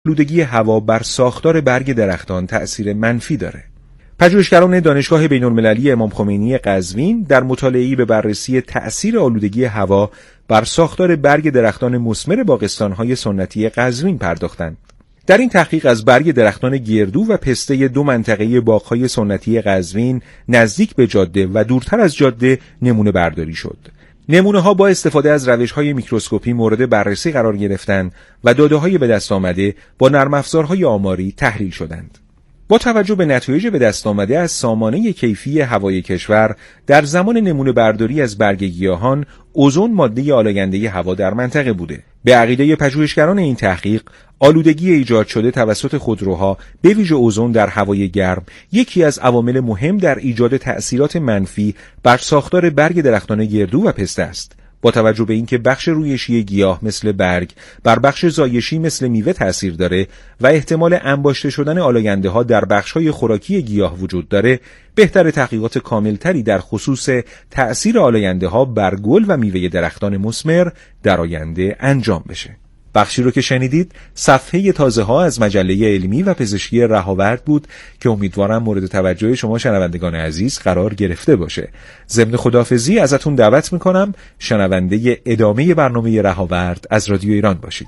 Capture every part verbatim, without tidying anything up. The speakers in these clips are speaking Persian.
آلودگی هوا بر ساختار برگ درختان تأثیر منفی داره. پژوهشگران دانشگاه بین‌المللی امام خمینی قزوین در مطالعه‌ای به بررسی تأثیر آلودگی هوا بر ساختار برگ درختان مثمر باغستان‌های سنتی قزوین پرداختند. در این تحقیق از برگ درختان گردو و پسته دو منطقه باغ‌های سنتی قزوین نزدیک به جاده و دورتر از جاده نمونه برداری شد. نمونه‌ها با استفاده از روش‌های میکروسکوپی مورد بررسی قرار گرفتند و داده‌های به دست آمده با نرم افزارهای آماری تحلیل شدند. با توجه به نتایج به دست آمده از سامانه کیفی هوای کشور در زمان نمونه برداری از برگ گیاهان، اوزون ماده آلاینده هوا در منطقه بوده. به عقیده پژوهشگران این تحقیق، آلودگی ایجاد شده توسط خودروها به ویژه اوزون در هوای گرم یکی از عوامل مهم در ایجاد تأثیرات منفی بر ساختار برگ درختان گردو و پسته است. با توجه به اینکه بخش رویشی گیاه مثل برگ بر بخش زایشی مثل میوه تأثیر داره و احتمال انباشته شدن آلاینده‌ها در بخش‌های خوراکی گیاه وجود داره، بهتر تحقیقات کاملتری در خصوص تأثیر آلاینده‌ها بر گل و میوه درختان مثمر در آینده انجام بشه. بخشی رو که شنیدید صفحه تازه ها از مجله علمی و پزشکی رهاورد بود که امیدوارم مورد توجه شما شنوندگان عزیز قرار گرفته باشه. ضمن خداحافظی ازتون دعوت میکنم شنونده ادامه برنامه رهاورد از رادیو ایران باشید.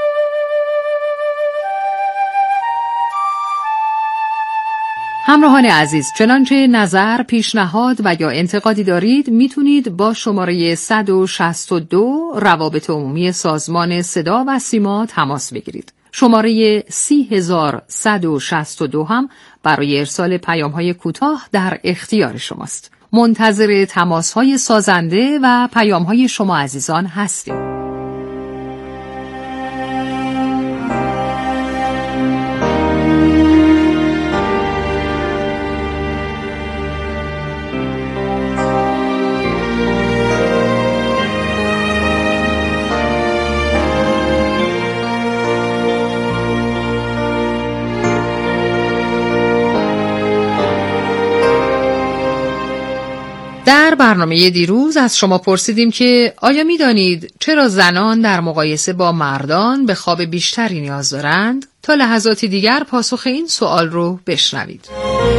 همراهان عزیز، چنانچه نظر، پیشنهاد و یا انتقادی دارید میتونید با شماره صد و شصت و دو روابط عمومی سازمان صدا و سیما تماس بگیرید. شماره سی هزار صد و شصت و دو هم برای ارسال پیام‌های کوتاه در اختیار شماست. منتظر تماس‌های سازنده و پیام‌های شما عزیزان هستیم. در برنامه دیروز از شما پرسیدیم که آیا می دانید چرا زنان در مقایسه با مردان به خواب بیشتری نیاز دارند؟ تا لحظاتی دیگر پاسخ این سوال رو بشنوید.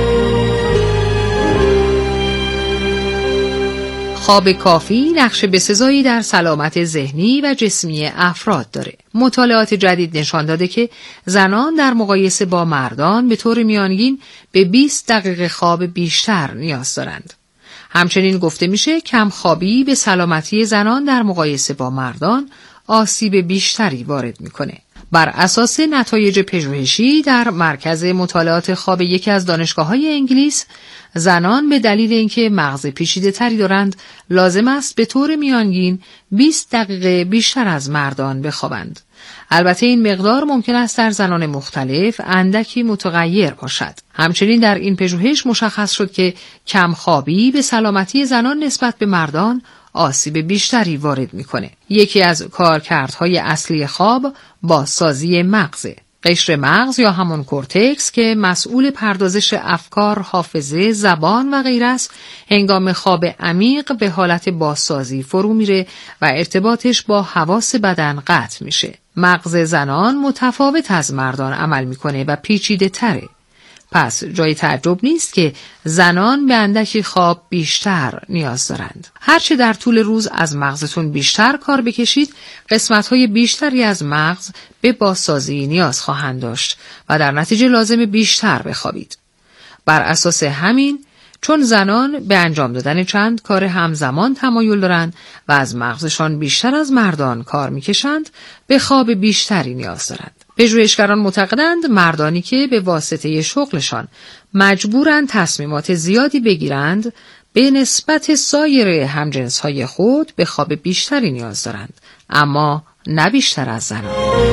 خواب کافی نقش بسزایی در سلامت ذهنی و جسمی افراد داره. مطالعات جدید نشان داده که زنان در مقایسه با مردان به طور میانگین به بیست دقیقه خواب بیشتر نیاز دارند. همچنین گفته میشه کم خوابی به سلامتی زنان در مقایسه با مردان آسیب بیشتری وارد میکنه. بر اساس نتایج پژوهشی در مرکز مطالعات خواب یکی از دانشگاه‌های انگلیس، زنان به دلیل اینکه مغز پیچیده تری دارند لازم است به طور میانگین بیست دقیقه بیشتر از مردان بخوابند. البته این مقدار ممکن است در زنان مختلف اندکی متغیر باشد. همچنین در این پژوهش مشخص شد که کم خوابی به سلامتی زنان نسبت به مردان آسیب بیشتری وارد میکنه. یکی از کارکردهای اصلی خواب بازسازی مغزه. قشر مغز یا همون کورتکس که مسئول پردازش افکار، حافظه، زبان و غیره است، هنگام خواب عمیق به حالت بازسازی فرو میره و ارتباطش با حواس بدن قطع میشه. مغز زنان متفاوت از مردان عمل میکنه و پیچیده تره. پس جای تعجب نیست که زنان به اندکی خواب بیشتر نیاز دارند. هرچه در طول روز از مغزتون بیشتر کار بکشید، قسمت‌های بیشتری از مغز به بازسازی نیاز خواهند داشت و در نتیجه لازم بیشتر بخوابید. بر اساس همین، چون زنان به انجام دادن چند کار همزمان تمایل دارند و از مغزشان بیشتر از مردان کار میکشند، به خواب بیشتری نیاز دارند. پژوهشگران معتقدند مردانی که به واسطه شغلشان مجبورند تصمیمات زیادی بگیرند، به نسبت سایر همجنس‌های خود به خواب بیشتری نیاز دارند، اما نه بیشتر از زنان.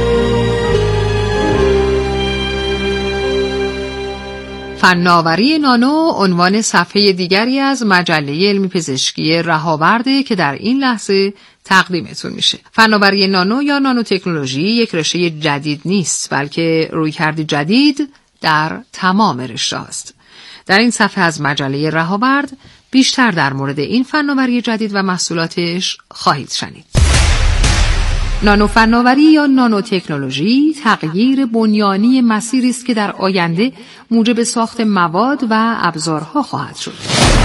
فناوری نانو عنوان صفحه دیگری از مجله علمی پزشکی رهاورده که در این لحظه تقدیمتون میشه. فناوری نانو یا نانو تکنولوژی یک رشته جدید نیست، بلکه رویکردی جدید در تمام رشته است. در این صفحه از مجله رهاورد بیشتر در مورد این فناوری جدید و محصولاتش خواهید شنید. نانو فناوری یا نانو تکنولوژی تغییر بنیانی مسیری است که در آینده موجب ساخت مواد و ابزارها خواهد شد.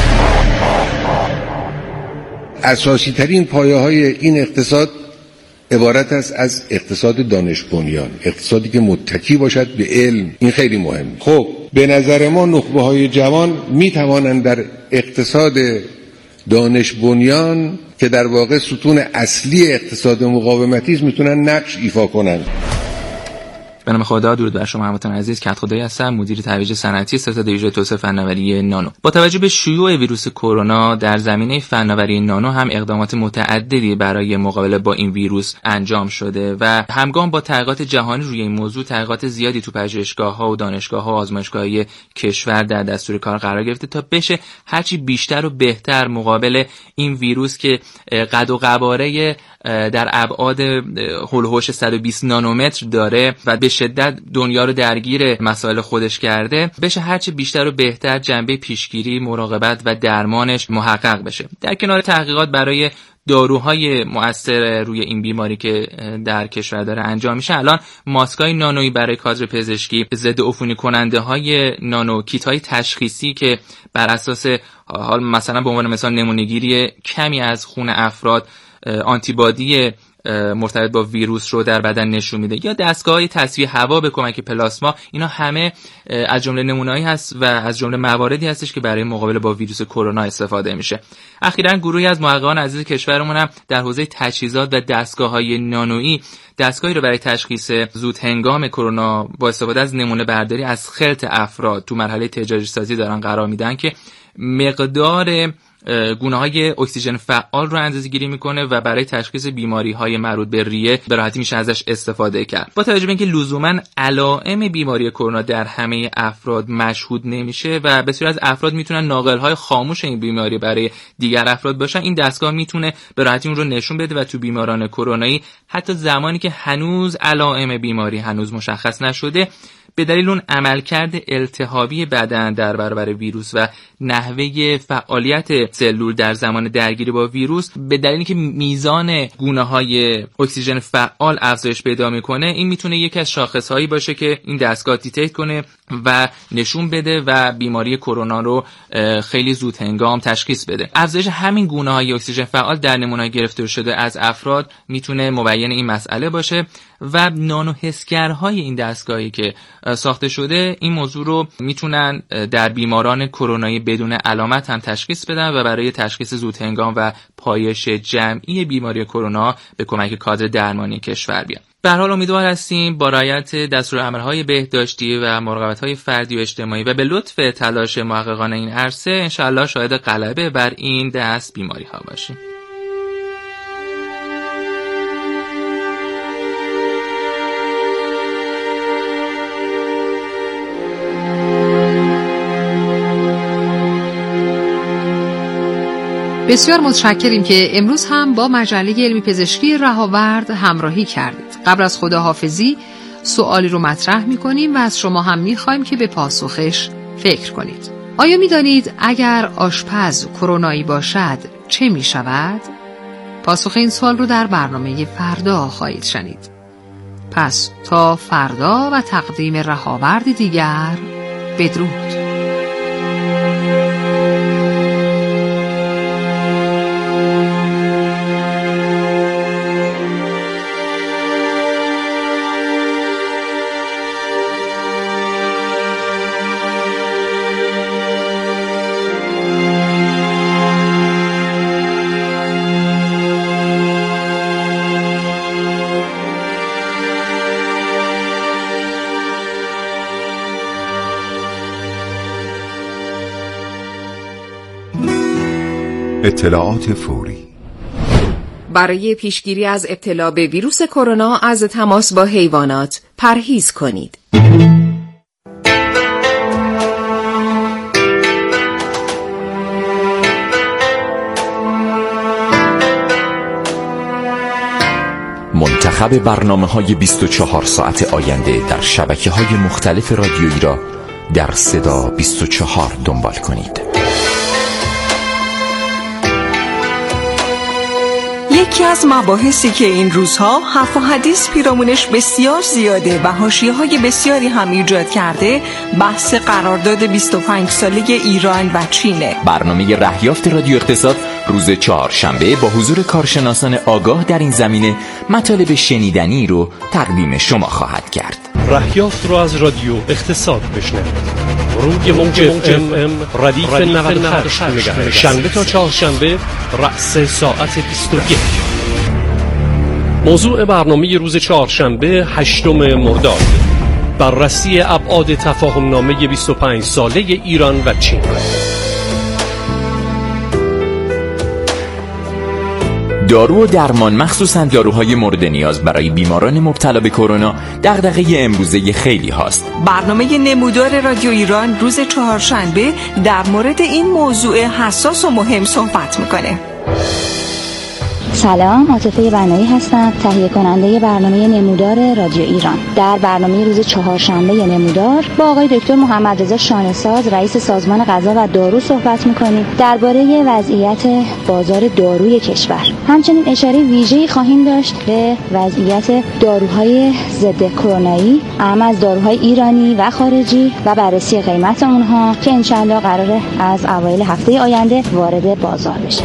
اساسی ترین پایه های این اقتصاد عبارت است از اقتصاد دانش بنیان، اقتصادی که متکی باشد به علم. این خیلی مهمه. خب به نظر ما نخبه های جوان می توانند در اقتصاد دانش بنیان که در واقع ستون اصلی اقتصاد مقاومتی است میتونن نقش ایفا کنند. به نام خدا، درود بر شما هموطنان عزیز. کدخدایی هستم، مدیر ترویج صنعتی ستاد ویژه توسعه فناوری نانو. با توجه به شیوع ویروس کرونا در زمینه فناوری نانو هم اقدامات متعددی برای مقابله با این ویروس انجام شده و همگام با تحقیقات جهانی روی این موضوع تحقیقات زیادی تو پژوهشگاه‌ها و دانشگاه‌ها و آزمایشگاه‌های کشور در دستور کار قرار گرفته تا بشه هرچی بیشتر و بهتر مقابل این ویروس که قد و قواره در ابعاد هولوش صد و بیست نانومتر داره و به شدت دنیا رو درگیر مسائل خودش کرده، بشه هرچی بیشتر و بهتر جنبه پیشگیری، مراقبت و درمانش محقق بشه. در کنار تحقیقات برای داروهای مؤثر روی این بیماری که در کشور داره انجام میشه، الان ماسکای نانویی برای کادر پزشکی، ضد عفونی کننده های نانو، کیت های تشخیصی که بر اساس حال مثلا به عنوان مثال نمونه‌گیری کمی از خون افراد آنتیبادی مرتبط با ویروس رو در بدن نشون میده، یا دستگاه‌های تصفیه هوا به کمک پلاسما، اینا همه از جمله نمونه‌ای هست و از جمله مواردی هستش که برای مقابله با ویروس کرونا استفاده میشه. اخیراً گروهی از محققان عزیز کشورمون هم در حوزه تجهیزات و دستگاه‌های نانویی دستگاهی رو برای تشخیص زود هنگام کرونا با استفاده از نمونه برداری از خلط افراد تو مرحله تجاری سازی دارن قرار میدن که مقدار گونه‌های اکسیژن فعال رو اندازه‌گیری میکنه و برای تشخیص بیماری‌های مربوط به ریه به راحتی میشه ازش استفاده کرد. با توجه به اینکه لزوماً علائم بیماری کرونا در همه افراد مشهود نمیشه و بسیاری از افراد میتونن ناقل‌های خاموش این بیماری برای دیگر افراد باشن، این دستگاه میتونه به راحتی اون رو نشون بده و تو بیماران کرونایی حتی زمانی که هنوز علائم بیماری هنوز مشخص نشده، به دلیل اون عملکرد التهابی بدن در برابر ویروس و نحوه فعالیت سلول در زمان درگیری با ویروس، به دلیلی که میزان گونه‌های اکسیژن فعال افزایش پیدا میکنه، این میتونه یکی از شاخصهایی باشه که این دستگاه دیتکت کنه و نشون بده و بیماری کرونا رو خیلی زود هنگام تشخیص بده. افزایش همین گونه‌های اکسیژن فعال در نمونه گرفته شده از افراد میتونه مبین این مسئله باشه و نانو حسگرهای این دستگاهی که ساخته شده این موضوع رو میتونن در بیماران کرونایی بدون علامت هم تشخیص بدن و برای تشخیص زود هنگام و پایش جمعی بیماری کرونا به کمک کادر درمانی کشور بیان. به هر حال امیدوار هستیم با رعایت دستورالعمل‌های بهداشتی و مراقبت‌های فردی و اجتماعی و به لطف تلاش محققان این عرصه انشاءالله شاهد غلبه بر این دست بیماری‌ها باشیم. بسیار متشکریم که امروز هم با مجله علمی پزشکی رهاورد همراهی کردید. قبل از خداحافظی سوالی رو مطرح می‌کنیم و از شما هم می‌خوایم که به پاسخش فکر کنید. آیا می‌دانید اگر آشپز کرونایی باشد چه می‌شود؟ پاسخ این سوال رو در برنامه فردا خواهید شنید. پس تا فردا و تقدیم رهاورد دیگر، بدرود. اطلاعات فوری برای پیشگیری از ابتلا به ویروس کرونا از تماس با حیوانات پرهیز کنید. منتخب برنامه‌های بیست و چهار ساعت آینده در شبکه‌های مختلف رادیویی را در صدا بیست و چهار دنبال کنید. یکی از مباحثی که این روزها حرف و حدیث پیرامونش بسیار زیاده و حاشیه‌های بسیاری هم ایجاد کرده، بحث قرارداد بیست و پنج ساله ایران و چینه. برنامه رهیافت رادیو اقتصاد روز چهارشنبه با حضور کارشناسان آگاه در این زمینه مطالب شنیدنی رو تقدیم شما خواهد کرد. رهیافت رو از رادیو اقتصاد بشنوید. روی موج اف ام ردیف نود و هشت مگاهرتز، شنبه تا چهارشنبه رأس ساعت بیست و یک. موضوع برنامه روز چهارشنبه هشتم مرداد، بررسی ابعاد تفاهم نامه بیست و پنج ساله ایران و چین. دارو و درمان، مخصوصا داروهای مورد نیاز برای بیماران مبتلا به کرونا، دغدغه امروزه خیلی هاست. برنامه نمودار رادیو ایران روز چهارشنبه در مورد این موضوع حساس و مهم صحبت میکنه. سلام، عاطفه بنایی هستم، تهیه کننده برنامه نمودار رادیو ایران. در برنامه روز چهارشنبه نمودار با آقای دکتر محمد رضا شانه‌ساز، رئیس سازمان غذا و دارو صحبت می‌کنیم درباره وضعیت بازار داروی کشور. همچنین اشاره ویژه‌ای خواهیم داشت به وضعیت داروهای ضد کرونایی، اهم از داروهای ایرانی و خارجی و بررسی قیمت اونها که انشالله قراره از اوایل هفته آینده وارد بازار بشه.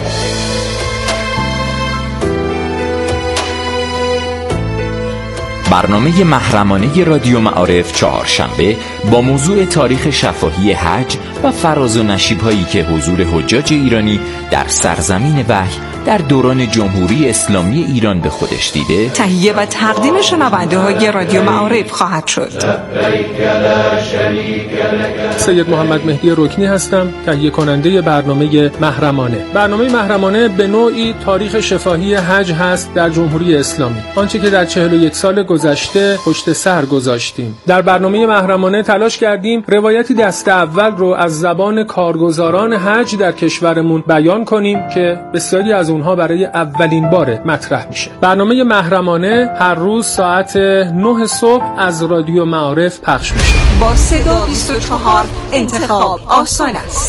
برنامه محرمانه رادیو معارف چهارشنبه با موضوع تاریخ شفاهی حج و فراز و نشیب‌هایی که حضور حجاج ایرانی در سرزمین وحی در دوران جمهوری اسلامی ایران به خودش دیده، تهیه و تقدیم شنونده‌های رادیو معارف خواهد شد. سید محمد مهدی رکنی هستم، تهیه کننده برنامه محرمانه. برنامه محرمانه به نوعی تاریخ شفاهی حج هست در جمهوری اسلامی، آنچه که در چهل و یک سال گذشته پشت سر گذاشتیم. در برنامه محرمانه تلاش کردیم روایتی دست اول رو از زبان کارگزاران حج در کشورمون بیان کنیم که بسیاری از اونها برای اولین بار مطرح میشه. برنامه محرمانه هر روز ساعت نه صبح از رادیو معارف پخش میشه. با صدا بیست و چهار انتخاب آسان است.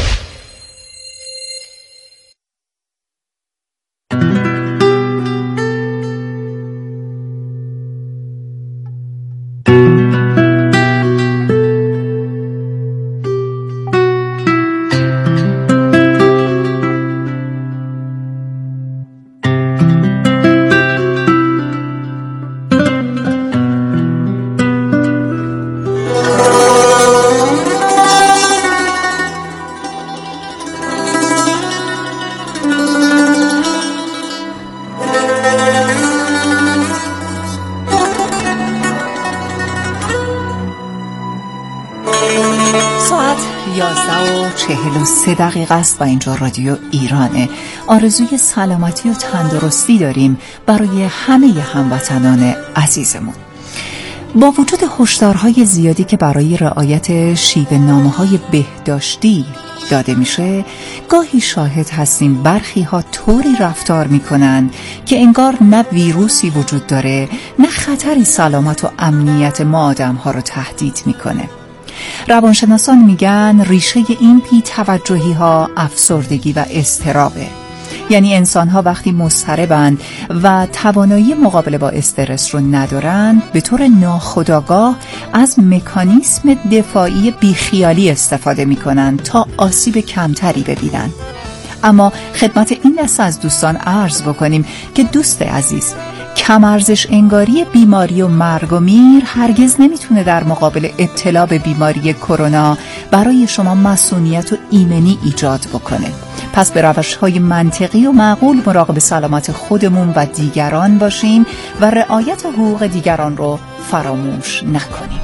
چهل و سه دقیقه است و اینجا رادیو ایرانه. آرزوی سلامتی و تندرستی داریم برای همه هموطنان عزیزمون. با وجود هشدارهای زیادی که برای رعایت شیوه نامه‌های بهداشتی داده میشه، گاهی شاهد هستیم برخی ها طوری رفتار میکنن که انگار نه ویروسی وجود داره نه خطری سلامت و امنیت ما آدم ها رو تهدید میکنه. روانشناسان میگن ریشه این بی توجهی ها افسردگی و اضطرابه. یعنی انسان ها وقتی مضطربند و توانایی مقابله با استرس رو ندارن، به طور ناخودآگاه از مکانیسم دفاعی بیخیالی استفاده میکنن تا آسیب کمتری ببینن. اما خدمت این دسته از دوستان عرض بکنیم که دوست عزیز، کم ارزش انگاری بیماری و مرگ و میر هرگز نمیتونه در مقابل ابتلا به بیماری کرونا برای شما مسئولیت و ایمنی ایجاد بکنه. پس به روش‌های منطقی و معقول مراقب سلامت خودمون و دیگران باشیم و رعایت حقوق دیگران رو فراموش نکنیم.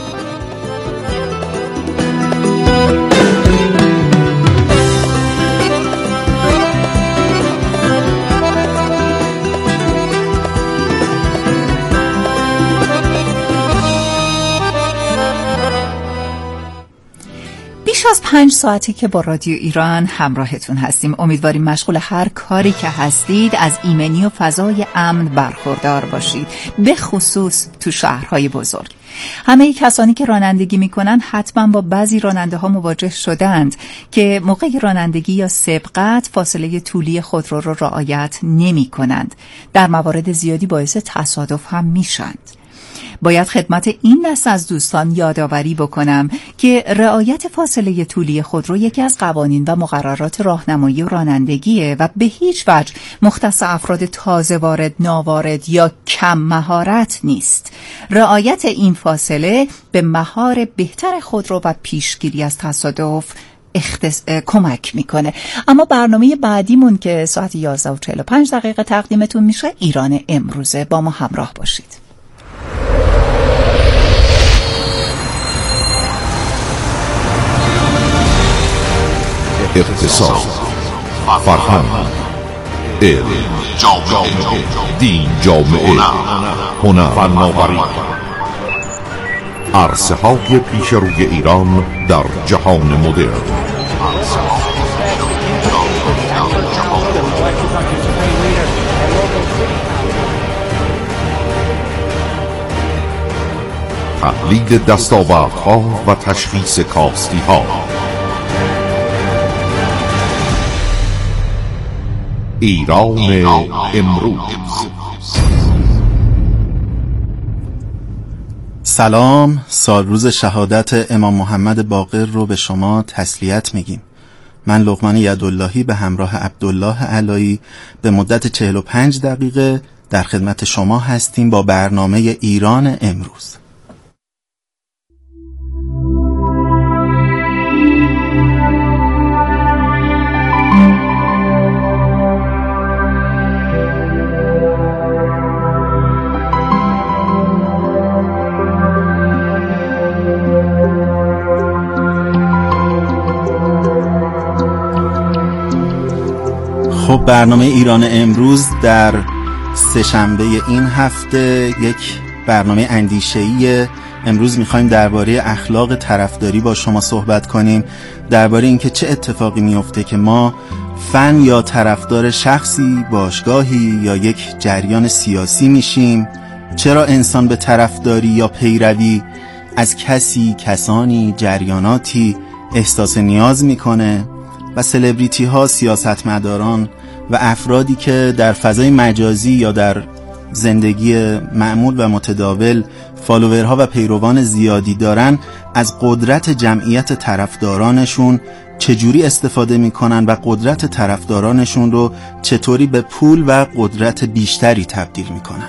بیش از پنج ساعتی که با رادیو ایران همراهتون هستیم. امیدواریم مشغول هر کاری که هستید از ایمنی و فضای امن برخوردار باشید، به خصوص تو شهرهای بزرگ. همه کسانی که رانندگی میکنن حتما با بعضی راننده ها مواجه شدند که موقع رانندگی یا سبقت فاصله طولی خودرو را رعایت نمی کنند. در موارد زیادی باعث تصادف هم میشند. باید خدمت این دست از دوستان یادآوری بکنم که رعایت فاصله طولی خودرو یکی از قوانین و مقررات راهنمایی و رانندگیه و به هیچ وجه مختص افراد تازه وارد، ناوارد یا کم مهارت نیست. رعایت این فاصله به مهار بهتر خودرو و پیشگیری از تصادف اختص... کمک میکنه. اما برنامه بعدیمون که ساعت یازده و چهل و پنج دقیقه تقدیمتون میشه ایران امروزه. با ما همراه باشید. اقتصاد، فرهنگ، علم، جامعه، دین، جامعه، هنر، فناوری، عرصه های پیش روی ایران در جهان مدرن. تحلیل دستاوردها و تشخیص کاستی ها. ایران امروز. سلام، سال روز شهادت امام محمد باقر رو به شما تسلیت میگیم. من لقمان یداللهی به همراه عبدالله علایی به مدت چهل و پنج دقیقه در خدمت شما هستیم با برنامه ایران امروز. خب برنامه ایران امروز در سه‌شنبه این هفته یک برنامه اندیشه‌ای. امروز می‌خوایم درباره اخلاق طرفداری با شما صحبت کنیم، درباره اینکه چه اتفاقی میفته که ما فن یا طرفدار شخصی، باشگاهی یا یک جریان سیاسی میشیم، چرا انسان به طرفداری یا پیروی از کسی، کسانی، جریاناتی احساس نیاز میکنه و سلبریتی ها، سیاستمداران و افرادی که در فضای مجازی یا در زندگی معمول و متداول فالوورها و پیروان زیادی دارن، از قدرت جمعیت طرفدارانشون چجوری استفاده میکنن و قدرت طرفدارانشون رو چطوری به پول و قدرت بیشتری تبدیل میکنن.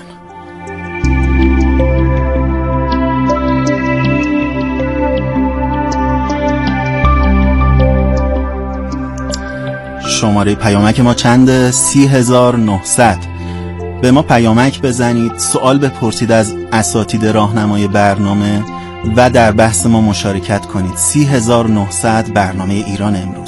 شماره پیامک ما چنده؟ سی هزار و نهصد. به ما پیامک بزنید، سوال بپرسید از اساتید راهنمای برنامه و در بحث ما مشارکت کنید. سی هزار و نهصد، برنامه ایران امروز.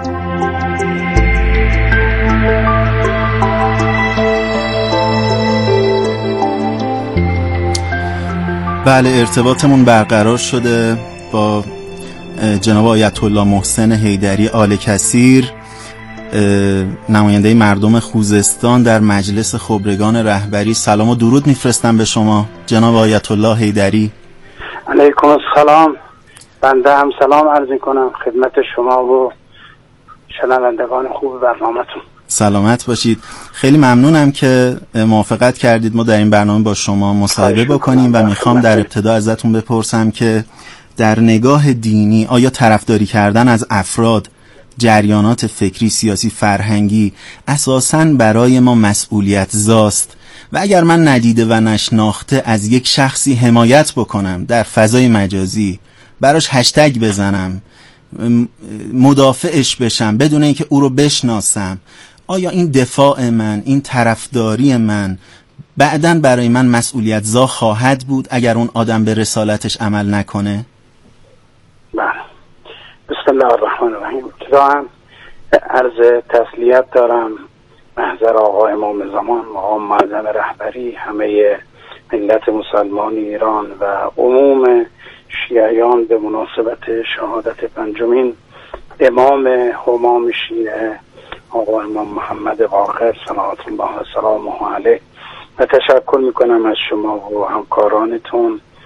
بله، ارتباطمون برقرار شده با جناب آیت الله محسن حیدری آل کثیر، نماینده مردم خوزستان در مجلس خبرگان رهبری. سلام و درود میفرستم به شما جناب آیت الله حیدری. علیکم السلام. بنده هم سلام عرض میکنم خدمت شما و شنوندگان خوب برنامه‌تون. سلامت باشید. خیلی ممنونم که موافقت کردید ما در این برنامه با شما مصاحبه بکنیم و میخوام در ابتدا ازتون بپرسم که در نگاه دینی آیا طرفداری کردن از افراد، جریانات فکری، سیاسی، فرهنگی اساساً برای ما مسئولیت زاست و اگر من ندیده و نشناخته از یک شخصی حمایت بکنم در فضای مجازی، براش هشتگ بزنم، مدافعش بشم بدون اینکه او رو بشناسم، آیا این دفاع من، این طرفداری من بعداً برای من مسئولیت زا خواهد بود اگر اون آدم به رسالتش عمل نکنه؟ بله. بسم الله الرحمن الرحیم. ابتداً عرض تسلیت دارم محضر آقا امام زمان، مقام معظم رهبری، همه ملت مسلمان ایران و عموم شیعیان به مناسبت شهادت پنجمین امام همام شیعه آقا امام محمد باقر صلوات الله و سلامه علیه و تشکر میکنم از شما و همکارانتون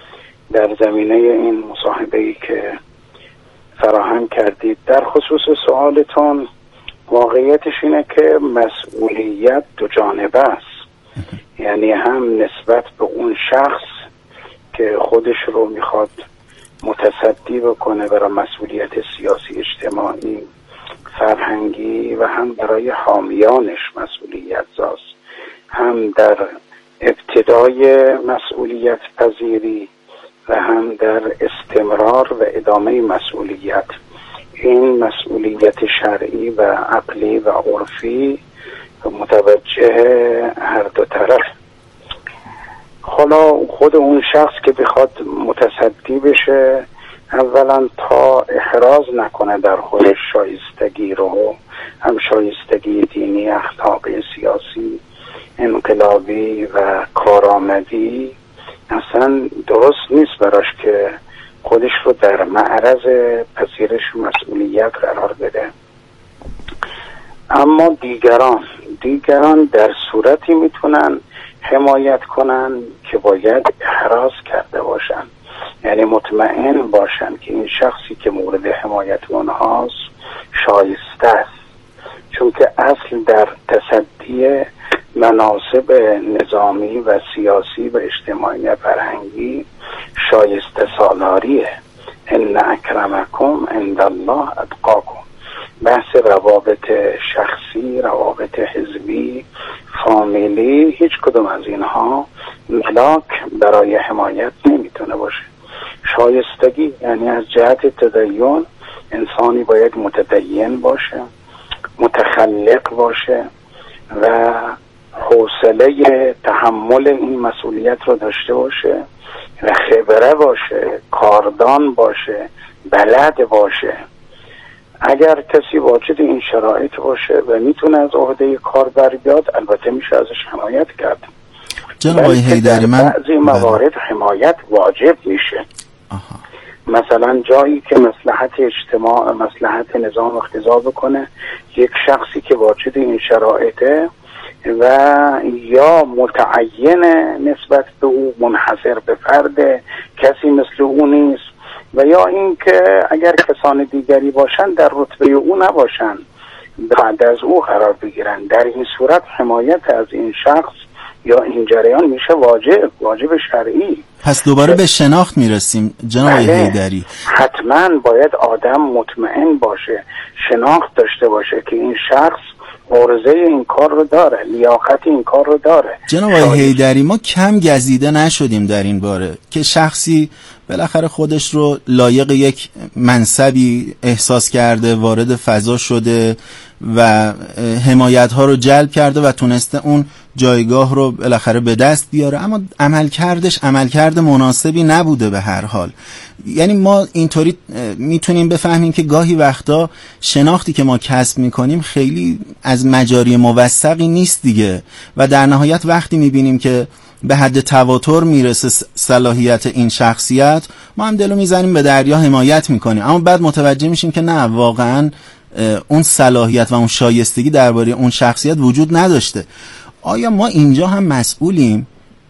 در زمینه این مصاحبه‌ای که فراهم کردید. در خصوص سوالتون، واقعیتش اینه که مسئولیت دو جانبه است، یعنی هم نسبت به اون شخص که خودش رو میخواد متصدی بکنه برای مسئولیت سیاسی، اجتماعی، فرهنگی، و هم برای حامیانش مسئولیت زاست، هم در ابتدای مسئولیت پذیری و هم در استمرار و ادامه مسئولیت. این مسئولیت شرعی و عقلی و عرفی متوجه هر دو طرف. حالا خود اون شخص که بخواد متصدی بشه، اولا تا احراز نکنه در خودش شایستگی رو، هم شایستگی دینی، اخلاقی، سیاسی، انقلابی و کارآمدی، اصلا درست نیست براش که خودش رو در معرض پذیرش مسئولیت قرار بده. اما دیگران دیگران در صورتی میتونن حمایت کنن که باید احراز کرده باشن، یعنی مطمئن باشن که این شخصی که مورد حمایت اونهاست شایسته است، چون که اصل در تصدی مناصب نظامی و سیاسی و اجتماعی و فرهنگی شایسته سالاریه. ان اکرمکم عند الله اتقاکم. بحث روابط شخصی، روابط حزبی، فامیلی، هیچ کدوم از اینها ملاک برای حمایت نمیتونه باشه. شایستگی یعنی از جهت تدین انسانی باید متدین باشه، متخلق باشه و حوصله تحمل این مسئولیت رو داشته باشه و خبره باشه، کاردان باشه، بلد باشه. اگر کسی واجد این شرایط باشه و میتونه از عهده کار بر بیاد، البته میشه ازش حمایت کرد. جناب آقای حیدری، من بعضی موارد حمایت واجب میشه. آها. مثلا جایی که مصلحت اجتماع، مصلحت نظام اقتضا بکنه، یک شخصی که واجد این شرایطه و یا متعین نسبت به او، منحصر به فرد، کسی مثل او نیست، و یا اینکه اگر کسان دیگری باشن در رتبه او نباشن، بعد از او قرار بگیرن، در این صورت حمایت از این شخص یا این جریان میشه واجب، واجب شرعی. پس دوباره به شناخت میرسیم جناب آقای حیدری. حتما باید آدم مطمئن باشه، شناخت داشته باشه که این شخص عرضه این کار رو داره، لیاقت این کار رو داره. جناب آقای حیدری، ما کم گزیده نشدیم در این باره که شخصی بالاخره خودش رو لایق یک منصبی احساس کرده، وارد فضا شده و حمایت ها رو جلب کرده و تونسته اون جایگاه رو بالاخره به دست بیاره، اما عملکردش عملکرد مناسبی نبوده به هر حال. یعنی ما اینطوری میتونیم بفهمیم که گاهی وقتا شناختی که ما کسب میکنیم خیلی از مجاری موثقی نیست دیگه، و در نهایت وقتی میبینیم که به حد تواتر میرسه صلاحیت این شخصیت، ما هم دلو میزنیم به دریا، حمایت میکنیم، اما بعد متوجه میشیم که نه، واقعا اون صلاحیت و اون شایستگی درباره اون شخصیت وجود نداشته. آیا ما اینجا هم مسئولیم؟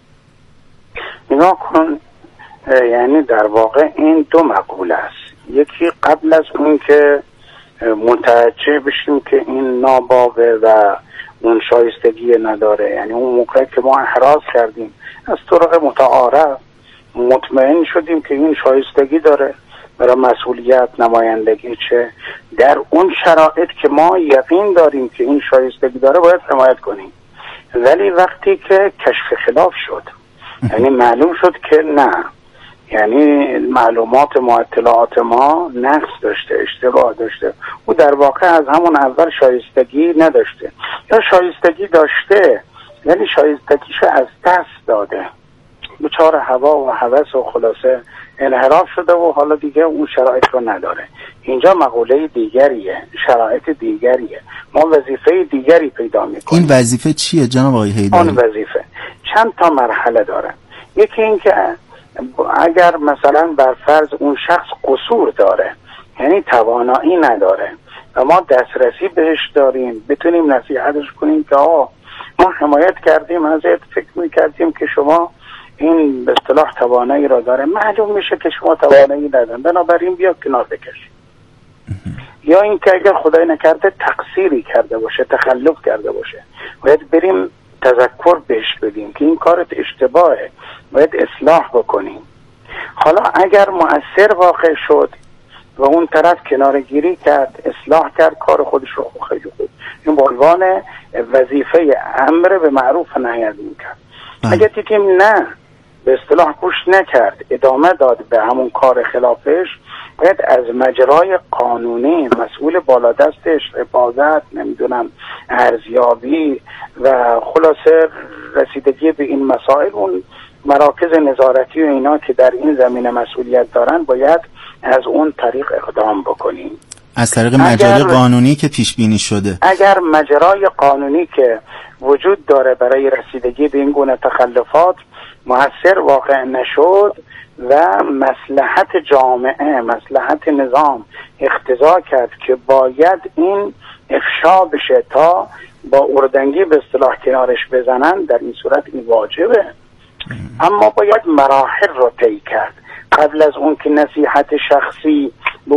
نگاه کن، یعنی در واقع این دو مقوله است. یکی قبل از اون که متوجه بشیم که این ناباغه و اون شایستگی نداره، یعنی اون موقع که ما احراز کردیم از طرق متعارف، مطمئن شدیم که این شایستگی داره برای مسئولیت، نمایندگی، چه در اون شرایط که ما یقین داریم که این شایستگی داره باید حمایت کنیم. ولی وقتی که کشف خلاف شد، یعنی معلوم شد که نه، یعنی معلومات ما، اطلاعات ما نقص داشته، اشتباه داشته، او در واقع از همون اول شایستگی نداشته، یا شایستگی داشته ولی شایستگیشو از دست داده، دچار هوا و هوس و خلاصه انحراف شده و حالا دیگه اون شرایط رو نداره. اینجا مقوله دیگریه، شرایط دیگریه، ما وظیفه دیگری پیدا میکنیم. این وظیفه چیه جناب آقای حیدری؟ اون وظیفه چند تا مرحله داره. یکی این که اگر مثلا بر فرض اون شخص قصور داره، یعنی توانایی نداره و ما دسترسی بهش داریم، بتونیم نصیحتش کنیم که آه ما حمایت کردیم ازت، فکر میکردیم که شما این به اصطلاح توانایی را داره، معلوم میشه که شما توانایی ندارن، بنابراین بیا کنار بکش. یا اینکه اگر خدای نکرده تقصیری کرده باشه، تخلف کرده باشه، باید بریم تذکر بهش بدیم که این کارت اشتباهه، باید اصلاح بکنیم. حالا اگر مؤثر واقع شد و اون طرف کنارگیری کرد، اصلاح کرد، کار خودش رو خیلی خوب، این به عنوان وظیفه امر به معروف نهی از منکر. اگر دیدیم نه به اصطلاح گوش نکرد، ادامه داد به همون کار خلافش، باید از مجرای قانونی مسئول بالادستش، حفاظت، نمیدونم ارزیابی و خلاصه رسیدگی به این مسائل، اون مراکز نظارتی و اینا که در این زمینه مسئولیت دارن، باید از اون طریق اقدام بکنیم. از طریق مجرای قانونی که پیش بینی شده. اگر مجرای قانونی که وجود داره برای رسیدگی به این گونه تخلفات مؤثر واقع نشد و مصلحت جامعه، مصلحت نظام اقتضا کرد که باید این افشا بشه تا با اردنگی به اصطلاح کنارش بزنن، در این صورت این واجبه. اما باید مراحل رو طی کرد. قبل از اون که نصیحت شخصی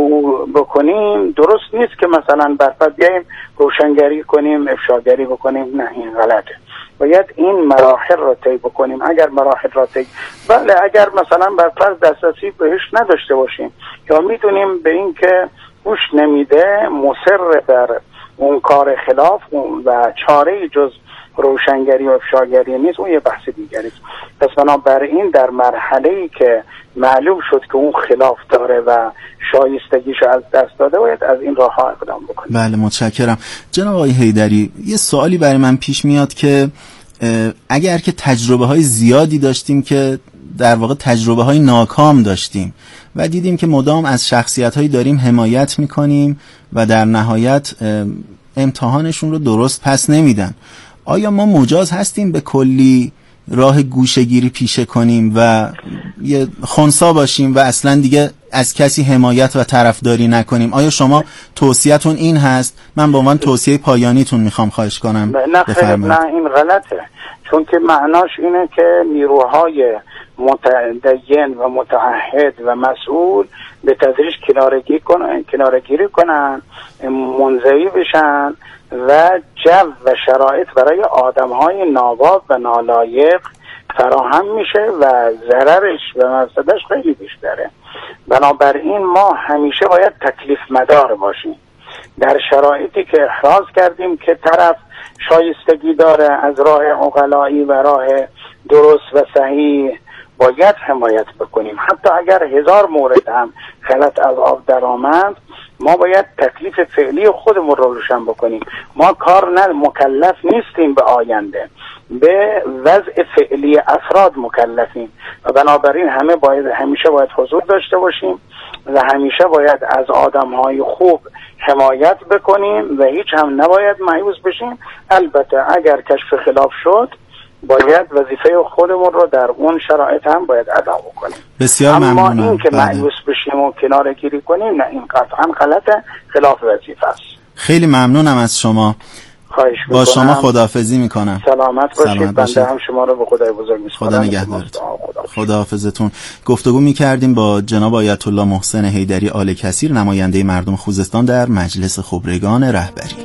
بکنیم، درست نیست که مثلا برپا بیاییم روشنگری کنیم، افشاگری بکنیم، نه این غلطه. باید این مراحل را طی بکنیم. اگر مراحل را طی بله اگر مثلا برفرض دسترسی بهش نداشته باشیم یا میدونیم به این که گوش نمیده، مصر بر اون کار خلاف و چاره جز روشنگری و افشاگری نیست، اون یه بحث دیگری است. پس بنابراین در مرحله‌ای که معلوم شد که اون خلاف داره و شایستگیشو از دست داده، باید از این راه ها اقدام بکنیم. بله متشکرم. جناب آقای حیدری، یه سوالی برای من پیش میاد که اگر که تجربه های زیادی داشتیم که در واقع تجربه های ناکام داشتیم و دیدیم که مدام از شخصیت هایی داریم حمایت میکنیم و در نهایت امتحانشون رو درست پس نمیدن، آیا ما مجاز هستیم به کلی راه گوشه‌گیری پیشه کنیم و یه خنثی باشیم و اصلا دیگه از کسی حمایت و طرفداری نکنیم؟ آیا شما توصیه‌تون این هست؟ من به عنوان توصیه پایانیتون میخوام خواهش کنم بفرمایید. نه این غلطه، چون که معناش اینه که نیروهای متدین و متعهد و مسئول به تدریج کنارگیری کنن، کنارگیری کنن، منزوی بشن و جو و شرایط برای آدم‌های ناواق و نالایق فراهم میشه و ضررش و مفسدش خیلی بیشتره. بنابراین ما همیشه باید تکلیف مدار باشیم. در شرایطی که احراز کردیم که طرف شایستگی داره از راه عقلایی و راه درست و صحیح، باید حمایت بکنیم. حتی اگر هزار مورد هم غلط از آب در آمد، ما باید تکلیف فعلی خودمون رو روشن بکنیم. ما کار نه مکلف نیستیم به آینده، به وضع فعلی افراد مکلفیم و بنابراین همه باید همیشه باید حضور داشته باشیم و همیشه باید از آدم‌های خوب حمایت بکنیم و هیچ هم نباید مایوس بشیم. البته اگر کشف خلاف شد، باید وظیفه خودمون رو در اون شرایط هم باید ادا بکنیم. بسیار ممنونم. اما این که مایوس بشیم و کناره گیری کنیم، نه، این قطعا غلطه، خلاف وظیفه است. خیلی ممنونم از شما. خواهش میکنم. با شما خداحافظی میکنم. سلامت باشید. بنده هم شما رو به خدای بزرگ میسپارم. خدا نگهدارت. خداحافظتون. گفتگو میکردیم با جناب آیت الله محسن حیدری آل کثیر، نماینده مردم خوزستان در مجلس خبرگان رهبری.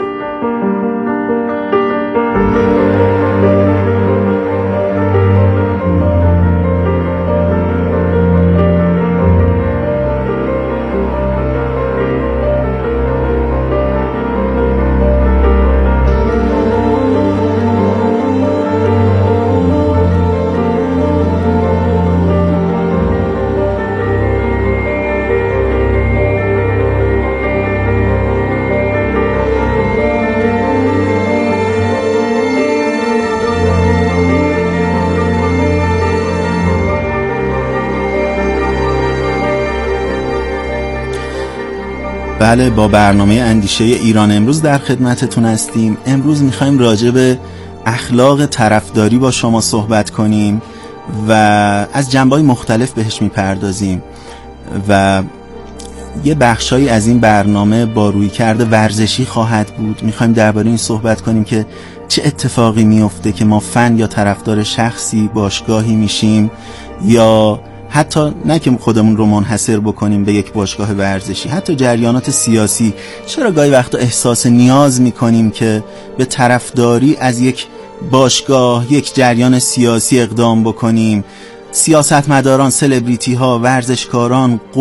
بله، با برنامه اندیشه ایران امروز در خدمتتون هستیم. امروز میخوایم راجع به اخلاق طرفداری با شما صحبت کنیم و از جنبه‌های مختلف بهش میپردازیم و یه بخشایی از این برنامه با رویکرد ورزشی خواهد بود. میخوایم درباره این صحبت کنیم که چه اتفاقی میفته که ما فن یا طرفدار شخصی باشگاهی میشیم، یا حتی نه که خودمون رو منحصر بکنیم به یک باشگاه ورزشی، حتی جریانات سیاسی. چرا گاهی وقتا احساس نیاز میکنیم که به طرفداری از یک باشگاه، یک جریان سیاسی اقدام بکنیم؟ سیاستمداران، سلبریتی ها، ورزشکاران